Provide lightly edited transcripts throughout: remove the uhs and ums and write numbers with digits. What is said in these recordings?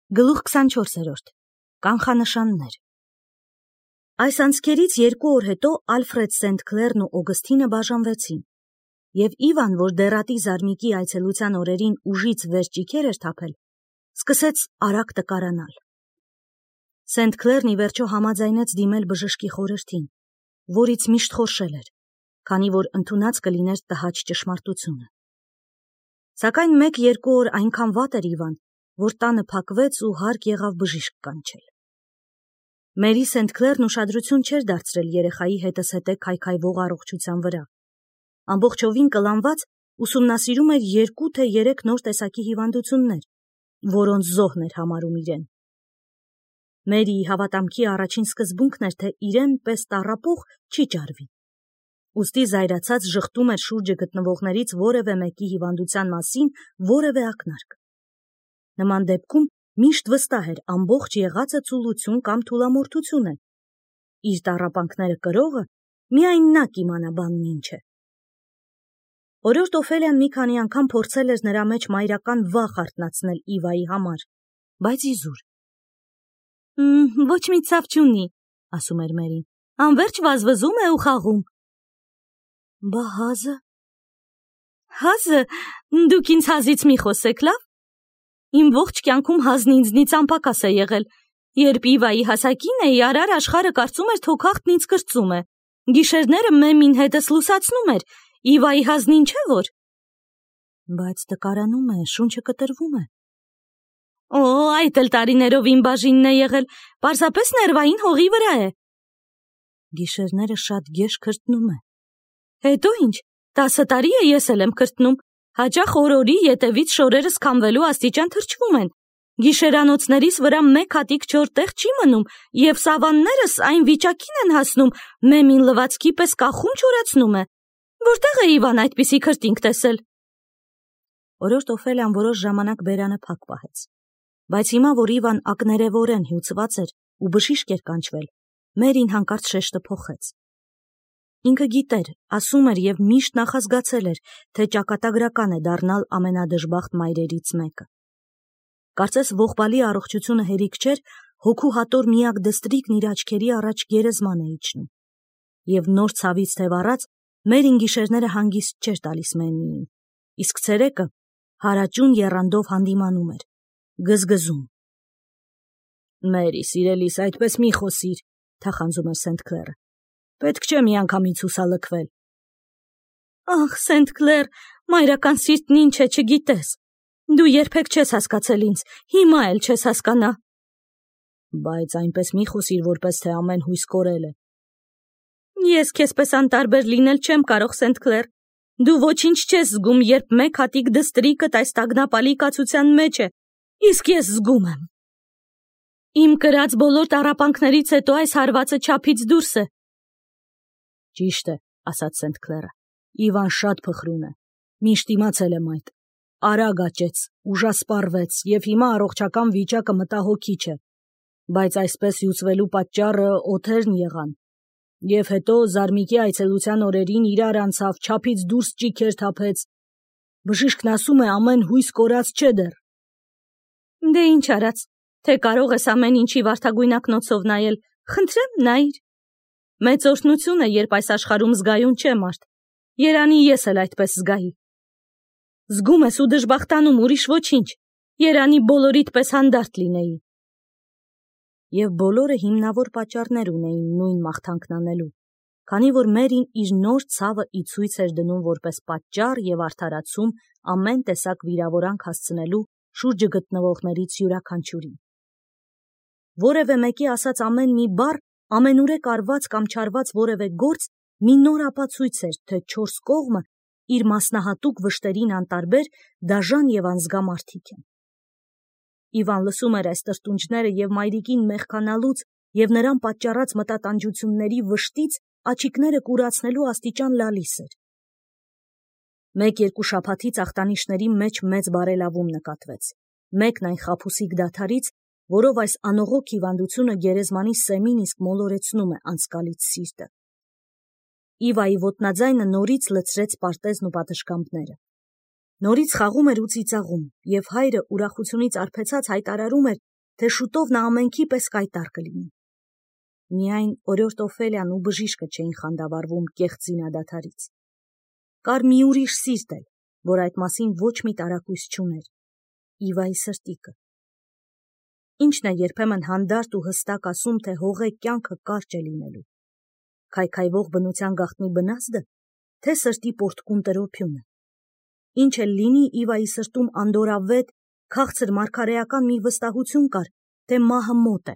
Գլուխ 24-րդ Կանխանշաններ Այս անցքերից 2 օր հետո Ալֆրեդ Սենթ-Քլերն ու Օգստինը բաժանվեցին, և Իվան, որ դեռատի զարմիկի այցելության օրերին ուժից վեր ճիքեր էր թափել, սկսեց արագ տկարանալ։ Սենթ-Քլերն ի վերջո համաձայնեց դիմել բժշկի խորհրդին, որից միշտ խորշել էր, քանի որ ընդունած կլիներ տհաճ ճշմարտությունը։ Սակայն 1-2 օր այնքան վատ էր Իվան, որ տանը փակվեց ու հարկ եղավ բժիշկ կանչել։ Մերի Սենթ-Քլերն ուշադրություն չէր դարձրել երեխայի հետզհետե քայքայվող առողջության վրա։ Ամբողջովին կլանված ուսումնասիրում էր 2 թե 3 նոր տեսակի հիվանդություններ, որոնց զոհն էր համարում իրեն։ Մերիի հավատամքի առաջին սկզբունքն էր, թե իրեն պես տառապող չի ճարվի։ Ուստի զայրացած ժխտում էր շուրջը գտնվողներից որևէ մեկի հիվանդության մասին որևէ ակնարկ։ Նման դեպքում միշտ վստահ էր ամբողջ եղածը ծուլություն կամ թուլամորթություն է։ Իր տառապանքները կրողը միայն նա կիմանա բանն ինչ է։ Օրորդ Օֆելիան մի քանի անգամ փորձել էր նրա մեջ մայրական վախ արթնացնել Իվայի համար, բայց իզուր։ Ոչ մի ցավ չունի, ասում էր Մերին, անverջ վազվզում է ու խաղում։ Բա հազը։ Հազը, դուք ինձ հազից մի խոսեք, լավ։ Իմ ողջ կյանքում հազն ինձնից անպակաս է եղել։ Երբ Իվայի հասակին էի, արար աշխարհը կարծում էր թոքախտն ինձ կրծում է։ Գիշերները մեմին հետս լուսացնում էր, Իվայի հազն ինչ է որ։ Բայց տկարանում է, շունչը կտրվում է։ Օ, այդ էլ տարիներով իմ բաժինն է եղել, պարզապես ներվային հողի վրա է։ Գիշերները շատ գեշ քրտնում է։ Հետո ինչ, 10 տարի է ես էլ եմ քրտնում, հաճախ օրորի ետևից շորերս քամվելու աստիճան թրջվում են։ Գիշերանոցներիս վրա մեկ հատիկ չոր տեղ չի մնում, և սավաններս այն վիճակին են հասնում, մեմին լվացքի պես կախում չորացնում է։ Որտեղ է Իվան այդպիսի քրտինք տեսել։ Օրորդ Օֆելիան որոշ ժամանակ բերանը փակ պահեց, բայց հիմա, որ Իվան ակներևորեն հյուծված էր ու բժիշկ էր կանչվել, Մերին հանկարծ շեշտը փոխեց։ Ինքը գիտեր, ասում էր և միշտ նախազգացել էր, թե ճակատագրական է դառնալ ամենադժբախտ մայրերից մեկը։ Կարծես ողբալի առողջությունը հերիք չէր, հոգու հատոր միակ դստրիկն իր աչքերի առաջ գերեզման է իջնում։ Եվ նոր ցավից թևառած, Մերին գիշերները հանգիստ չէր տալիս Մեմիին, իսկ ցերեկը հարաճուն եռանդով հանդիմանում էր, գզգզում։ Մերի, սիրելիս, այդպես մի խոսիր, թախանձում էր Սենթ-Քլերը։ Պետք չէ միանգամից հուսալքվել։ Ախ, Սենթ-Քլեր, մայրական սիրտն ինչ է, չգիտես։ Դու երբեք չես հասկացել ինձ, հիմա էլ չես հասկանա։ Բայց այնպես մի խոսիր, որպես թե ամեն հույս կորել է։ Ես քեզպես անտարբեր լինել չեմ կարող, Սենթ-Քլեր։ Դու ոչինչ չես զգում, երբ մեկ հատիկ դստրիկդ այս տագնապալի կացության մեջ է, իսկ ես զգում եմ։ Իմ կրած բոլոր տառապանքներից հետո այս հարվածը չափից դուրս է։ Ճիշտ է, ասաց Սենթ-Քլերը։ Իվան շատ փխրուն է։ Միշտ իմացել եմ այդ։ Արագ աճեց, ուժասպառվեց, և հիմա առողջական վիճակը մտահոգիչ է։ Բայց այսպես հյուծվելու պատճառը օթերն եղան։ Եվ հետո զարմիկի այցելության օրերին իրար անցավ, չափից դուրս ճիքեր թափեց։ Բժիշկն ասում է ամեն հույս կորած չէ դեռ։ Դե ինչ արած, թե կարող ես ամեն ինչի վարդագույն ակնոցով նայել, խնդրեմ նայիր։ Մեծ օրհնություն է, երբ այս աշխարհում զգայուն չէ մարդ։ Երանի ես էլ այդպես զգայի։ Զգում ես ու դժբախտանում, ուրիշ ոչինչ։ Երանի բոլորիդ պես հանդարտ լինեի։ Եվ բոլորը հիմնավոր պատճառներ ունեին նույն մաղթանքն անելու, քանի որ Մերին իր նոր ցավը ի ցույց էր դնում որպես պատճառ և արդարացում ամեն տեսակ վիրավորանք հասցնելու շուրջը գտնվողներից յուրաքանչյուրին։ Որևէ մեկի ասած ամեն մի բառ, ամենուրեք արված կամ չարված որևէ գործ մի նոր ապացույց էր, թե 4 կողմը իր մասնահատուկ վշտերին անտարբեր, դաժան և անզգա մարդիկ են։ Իվան լսում էր այս տրտունջները և մայրիկին մեղքանալուց և նրան պատճառած մտատանջությունների վշտից աչիկները կուրացնելու աստիճան լալիս էր։ 1-2 շաբաթից ախտանիշների մեջ մեծ բարելավում նկատվեց։ Մեկն այն խաբուսիկ դադարից, որով այս անողոք հիվանդությունը գերեզմանի սեմին իսկ մոլորեցնում է անցկալից սիրտը։ Իվայի ոտնաձայնը նորից լցրեց պարտեզն ու պատշգամբները։ Նորից խաղում էր ու ծիծաղում, և հայրը ուրախությունից արբեցած հայտարարում էր, թե շուտով նա ամենքի պես կայտար կլինի։ Միայն օրիորդ Օֆելիան ու բժիշկը չէին խանդավառվում կեղծ զինադադարից։ Կար մի ուրիշ սիրտ էլ, որ այդ մասին ոչ մի տարակույս չուներ՝ Իվայի սրտիկը։ Ինչն է երբեմն հանդարտ ու հստակ ասում, թե հողե կյանքը կարճ է լինելու։ Քայքայվող բնության գաղտնի բնազդը, թե սրտի պորտկուն տրոփյունը։ Ինչ էլ լինի, Իվայի սրտում անդորավետ, քաղցր մարգարեական մի վստահություն կար, թե մահը մոտ է։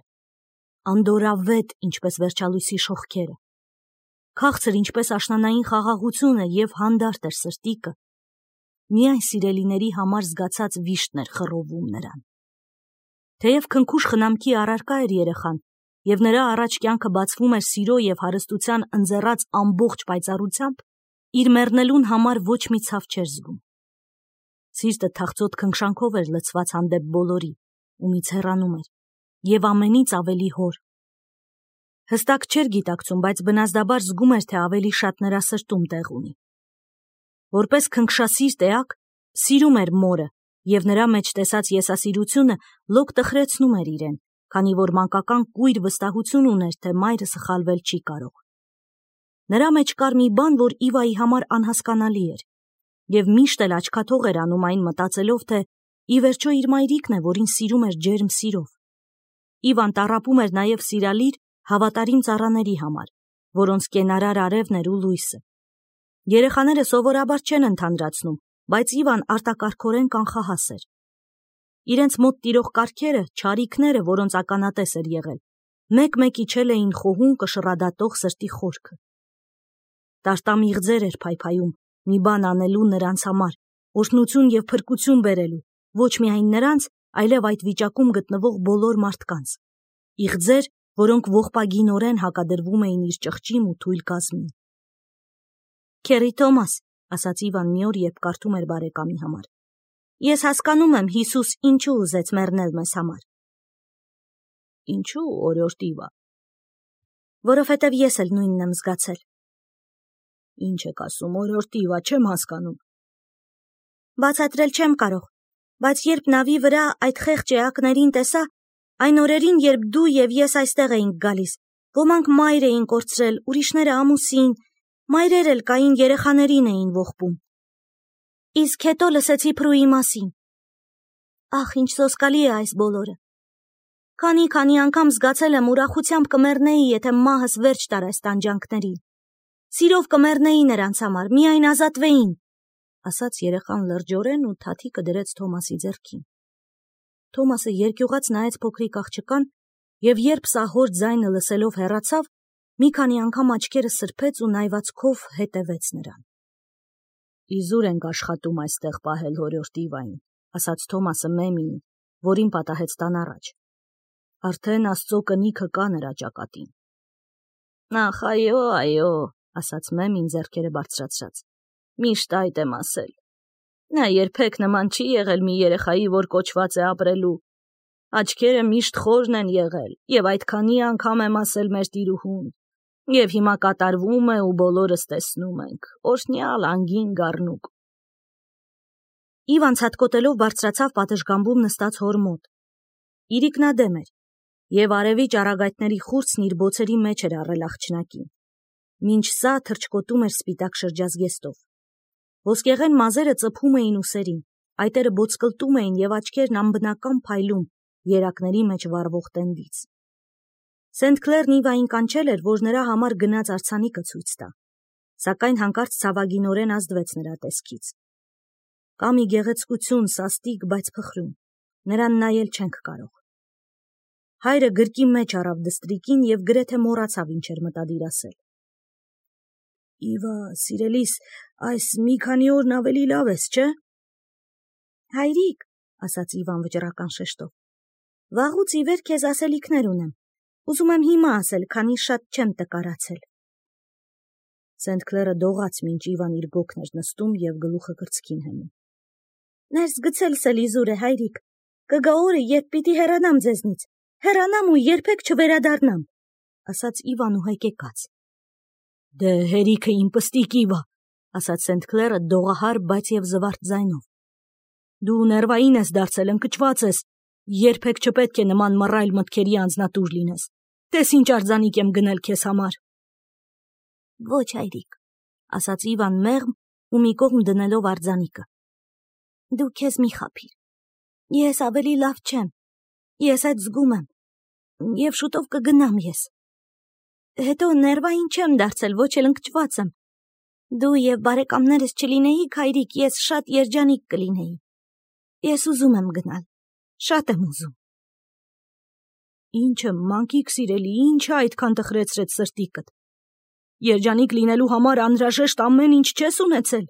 Անդորավետ, ինչպես վերջալույսի շողքերը։ Քաղցր, ինչպես աշնանային խաղաղությունը և հանդարտ էր սրտիկը։ Միայն սիրելիների համար զգացած վիշտն էր խռովում նրան։ Թեև քնքուշ խնամքի առարկա էր երեխան, և նրա առաջ կյանքը բացվում էր սիրո և հարստության ընձեռած ամբողջ պայծառությամբ, իր մեռնելուն համար ոչ մի ցավ չէր զգում։ Սիրտը թախծոտ քնքշանքով էր լցված հանդեպ բոլորի, ումից հեռանում էր, և ամենից ավելի հոր։ Հստակ չէր գիտակցում, բայց բնազդաբար զգում էր, թե ավելի շատ նրա սրտում տեղ ունի։ Որպես քնքշասիրտ էակ, սիրում էր մորը, և նրա մեջ տեսած եսասիրությունը լոկ տխրեցնում էր իրեն, քանի որ մանկական կույր վստահություն ուներ, թե մայրը սխալվել չի կարող։ Նրա մեջ կար մի բան, որ Իվայի համար անհասկանալի էր, և միշտ էլ աչքաթող էր անում այն մտածելով, թե ի վերջո իր մայրիկն է, որին սիրում էր ջերմ սիրով։ Իվան տառապում էր նաև սիրալիր, հավատարիմ ծառաների համար, որոնց կենարար արևն էր ու լույսը։ Երեխաները սովորաբար չեն ընդհանրացնում, բայց Իվան արտակարգորեն կանխահաս էր։ Իրենց մոտ տիրող կարգերը, չարիքները, որոնց ականատես էր եղել, մեկ-մեկ իջել էին խոհուն կշռադատող սրտի խորքը։ Տարտամիղձեր էր փայփայում, մի բան անելու նրանց համար, օրհնություն և փրկություն բերելու, ոչ միայն նրանց, այլև այդ վիճակում գտնվող բոլոր մարդկանց։ Իղձեր, որոնք ողբագինորեն հակադրվում էին իր ճղճին ու թույլ կազմին։ «Քերի Թոմաս», ասաց Իվան մի օր, երբ կարդում էր բարեկամի համար, «ես հասկանում եմ Հիսուս ինչու ուզեց մեռնել մեզ համար»։ «Ինչու, օրիորդ Իվա»։ «Որովհետև ես էլ նույնն եմ զգացել»։ «Ինչ եք ասում, օրիորդ Իվա, չեմ հասկանում»։ «Բացատրել չեմ կարող, բայց երբ նավի վրա այդ խեղճ էակներին տեսա, այն օրերին, երբ դու և ես այստեղ էինք գալիս, ոմանք մայր էին կորցրել, ուրիշները ամուսին, մայրեր էլ կային, երեխաներին էին ողբում։ Իսկ հետո լսեցի Փրուի մասին։ Ախ, ինչ սոսկալի է այս բոլորը։ Քանի անգամ զգացել եմ ուրախությամբ կմեռնեի, եթե մահս վերջ տար այս տանջանքներին։ Սիրով կմեռնեի նրանց համար, միայն ազատվեին, ասաց երեխան լրջորեն ու թաթիկը դրեց Թոմասի ձեռքին։ Թոմասը երկյուղած նայեց փոքրիկ աղջկան և երբ սա հոր ձայնը լսելով հեռացավ, մի քանի անգամ աչքերը սրբեց ու նայվածքով հետևեց նրան։ Իզուր ենք աշխատում այստեղ պահել հորիորդ Իվային, ասաց Թոմասը Մեմիին, որին պատահեց տան առաջ։ Արդեն Աստծո կնիքը կա նրա ճակատին։ Ախ, այո, ասաց Մեմին ձեռքերը բարձրացրած։ Միշտ այդ եմ ասել։ Նա երբեք նման չի եղել մի երեխայի, որ կոչված է ապրելու։ Աչքերը միշտ խորն են եղել, և այդքանի անգամ եմ ասել մեր տիրուհուն։ Եվ հիմա կատարվում է ու բոլորս տեսնում ենք։ Օրհնյալ անգին գառնուկ։ Իվան ցատկոտելով բարձրացավ պատշգամբում նստած հոր մոտ։ Իրիկնադեմ էր, և արևի ճառագայթների խուրձն իր բոցերի մեջ էր առել աղջնակին։ Մինչ սա թռչկոտում էր սպիտակ շրջազգեստով։ Ոսկեղեն մազերը ծփում էին ուսերին, այտերը բոցկլտում էին և աչքերն անբնական փայլում երակների մեջ վառվող տենդից։ Սենթ Քլերն Իվային կանչել էր, որ նրա համար գնաց արձանիկը ցույց տա, սակայն հանկարծ ցավագինորեն ազդվեց նրա տեսքից։ Կա մի գեղեցկություն, սաստիկ, բայց փխրուն, նրան նայել չենք կարող։ Հայրը գրկի մեջ առավ դստրիկին և գրեթե մոռացավ ինչ էր մտադիր ասել։ Իվա, սիրելիս, այս մի քանի օրն ավելի լավ ես, չէ՞։ Հայրիկ, ասաց Իվան վճռական շեշտով, վաղուց ի վեր քեզ ասելիքներ ունեմ, ուզում եմ հիմա ասել, քանի շատ չեմ տկարացել։ Սենթ Քլերը դողաց, մինչ Իվան իր գոգն էր նստում և գլուխը կրծքին հենում։ Ներս գցելս էլ իզուր է, հայրիկ, կգա օրը, երբ պիտի հեռանամ ձեզնից, հեռանամ ու երբեք չվերադառնամ, ասաց Իվան ու հեկեկաց։ Դե հերիքը իմ պստիկ Իվա, ասաց Սենթ Քլերը դողահար, բայց և զվարթ ձայնով։ Դու ներվային ես դարձել, ընկճված ես, Երբեք չպետք է նման մռայլ մտքերի անձնատուր լինես։ Տես ինչ արձանիկ եմ գնել քեզ համար։ Ոչ, հայրիկ, ասաց Իվան մեղմ ու մի կողմ դնելով արձանիկը։ Դու քեզ մի խաբիր։ Ես ավելի լավ չեմ։ Ես այդ զգում եմ։ Եվ շուտով կգնամ ես։ Հետո ներվային չեմ դարձել, ոչ էլ ընկճված եմ։ Դու և բարեկամներս չլինեիք, հայրիկ, ես շատ երջանիկ կլինեի։ Ես ուզում եմ գնալ։ Շատ եմ ուզում։ Ինչը, մանկիկ սիրելի, ինչը այդքան տխրեցրեց սրտիկդ։ Երջանիկ լինելու համար անհրաժեշտ ամեն ինչ չես ունեցել։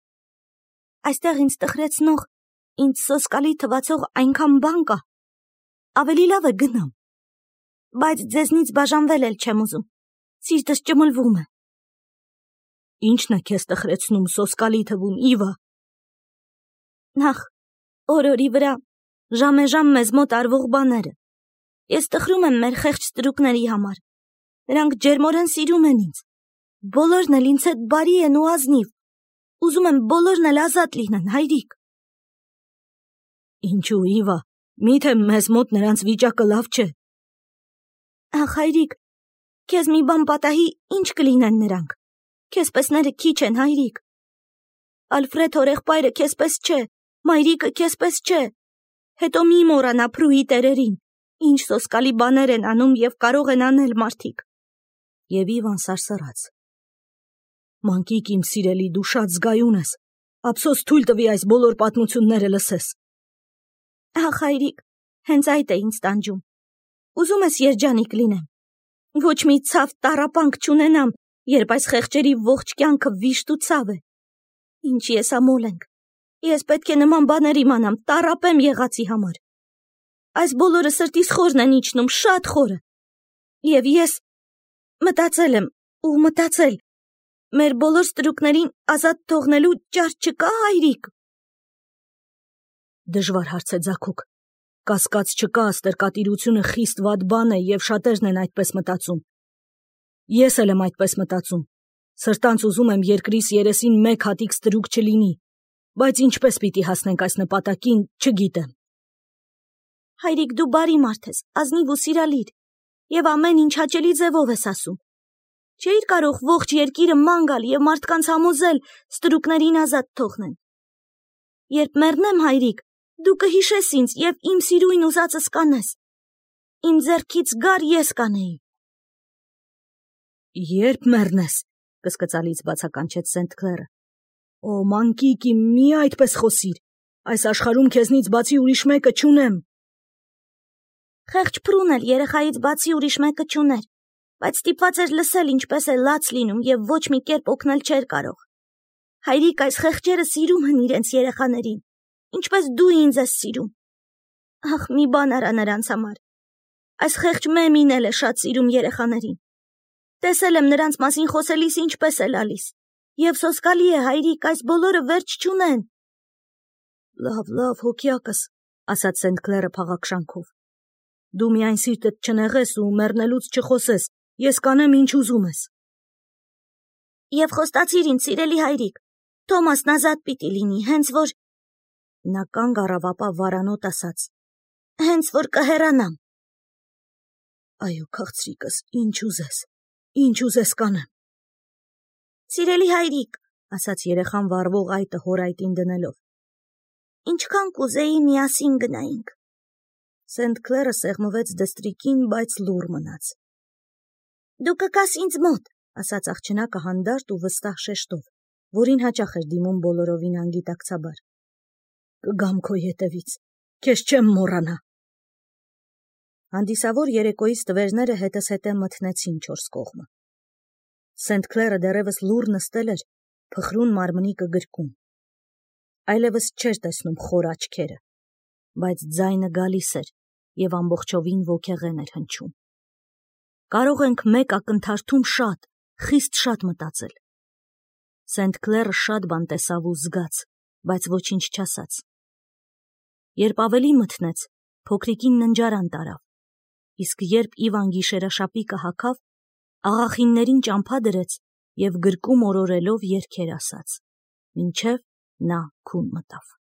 Այստեղ ինձ տխրեցնող, ինձ սոսկալի թվացող այնքան բան կա։ Ավելի լավ է գնամ։ Բայց ձեզնից բաժանվել էլ չեմ ուզում։ Սիրտս ճմլվում է։ Ինչն է քեզ տխրեցնում, սոսկալի թվում, Իվա։ Նախ, օր-օրի վրա, ժամեժամ մեզ մոտ արվող բաները։ Ես տխրում եմ մեր խեղճ ստրուկների համար։ Նրանք ջերմորեն սիրում են ինձ։ Բոլորն էլ ինձ հետ բարի են ու ազնիվ։ Ուզում եմ բոլորն էլ ազատ լինեն, հայրիկ։ Ինչու, Իվա, միթե մեզ մոտ նրանց վիճակը լավ չէ։ Ախ, հայրիկ, քեզ մի բան պատահի, ինչ կլինեն նրանք։ Քեզպեսները քիչ են, հայրիկ։ Ալֆրեդ հորեղբայրը քեզպես չէ, մայրիկը քեզպես չէ։ Հետո մի մոռանա Փրուի տերերին, ինչ սոսկալի բաներ են անում և կարող են անել մարդիկ։ Եվ Իվան սարսռաց։ Մանկիկ իմ սիրելի, դու շատ զգայուն ես։ Ափսոս թույլ տվի այս բոլոր պատմությունները լսես։ Ախ, հայրիկ, հենց այդ է ինձ տանջում։ Ուզում ես երջանիկ լինեմ։ Ոչ մի ցավ տառապանք չունենամ, երբ այս խեղճերի ողջ կյանքը վիշտ ու ցավ է։ Ինչ ես ամոլ ենք։ Ես պետք է նման բաներ իմանամ, տառապեմ եղածի համար։ Այս բոլորը սրտիս խորն են իջնում, շատ խորը։ Եվ ես մտածել եմ ու մտածել, մեր բոլոր ստրուկներին ազատ թողնելու ճար չկա, հայրիկ։ Դժվար հարց է, Ձագուկ։ Կասկած չկա, ստրկատիրությունը խիստ վատ բան է և շատերն են այդպես մտածում։ Ես էլ եմ այդպես մտածում։ Սրտանց ուզում եմ երկրիս երեսին մեկ հատիկ ստրուկ չլինի, բայց ինչպես պիտի հասնենք այս նպատակին, չգիտեմ։ Հայրիկ, դու բարի մարդ ես, ազնիվ ու սիրալիր, և ամեն ինչ հաճելի ձևով ես ասում։ Չէիր կարող ողջ երկիրը ման գալ և մարդկանց համոզել ստրուկներին ազատ թողնեն։ Երբ մեռնեմ, հայրիկ, դու կհիշես ինձ և իմ սիրույն ուզածս կանես։ Իմ ձեռքից գար ես կանեի։ Երբ մեռնես, կսկծալից բացականչեց Սենթ Քլերը։ Օ, մանկիկ իմ, մի այդպես խոսիր։ Այս աշխարհում քեզնից բացի ուրիշ մեկը չունեմ։ Խեղճ Փրուն էլ երեխայից բացի ուրիշ մեկը չուներ, բայց ստիպված էր լսել ինչպես է լաց լինում և ոչ մի կերպ օգնել չէր կարող։ Հայրիկ, այս խեղճերը սիրում են իրենց երեխաներին, ինչպես դու ինձ ես սիրում։ Ախ, մի բան արա նրանց համար։ Այս խեղճ Մեմին էլ է շատ սիրում երեխաներին։ Տեսել եմ նրանց մասին խոսելիս ինչպես է լալիս։ Եվ սոսկալի է, հայրիկ, այս բոլորը վերջ չունեն։ Լավ, հոգյակս, ասաց Սենթ Քլերը փաղաքշանքով։ Դու միայն սիրտդ չնեղես ու մեռնելուց չխոսես, ես կանեմ ինչ ուզում ես։ Եվ խոստացիր ինձ, սիրելի հայրիկ, Թոմասն ազատ պիտի լինի, հենց որ… Նա կանգ առավ, ապա վարանոտ ասաց. Հենց որ կհեռանամ։ Այո, քաղցրիկս, ինչ ուզես կանեմ։ Սիրելի հայրիկ, ասաց երեխան վառվող այտը հոր այտին դնելով, ինչքան կուզեի միասին գնայինք։ Սենթ Քլերը սեղմվեց դստրիկին, բայց լուռ մնաց։ Դու կգաս ինձ մոտ, ասաց աղջնակը հանդարտ ու վստահ շեշտով, որին հաճախ էր դիմում բոլորովին անգիտակցաբար։ Կգամ քո ետևից, քեզ չեմ մոռանա։ Հանդիսավոր երեկոյի ստվերները հետս հետե մթնեցին չորս կողմը։ Սենթ Քլերը դեռևս լուռ նստել էր, փխրուն մարմնիկը գրկում։ Այլևս չէր տեսնում խոր աչքերը, բայց ձայնը գալիս էր և ամբողջովին ոգեղեն էր հնչում։ Կարող ենք մեկ ակնթարթում շատ, խիստ շատ մտածել։ Սենթ Քլերը շատ բան տեսավ ու զգաց, բայց ոչինչ չասաց։ Երբ ավելի մթնեց, փոքրիկին ննջարան տարավ, իսկ երբ Իվան գիշերաշապիկը հագավ, աղախիններին ճամփա դրեց և գրկում օրորելով երգեր ասաց, մինչև նա քուն մտավ։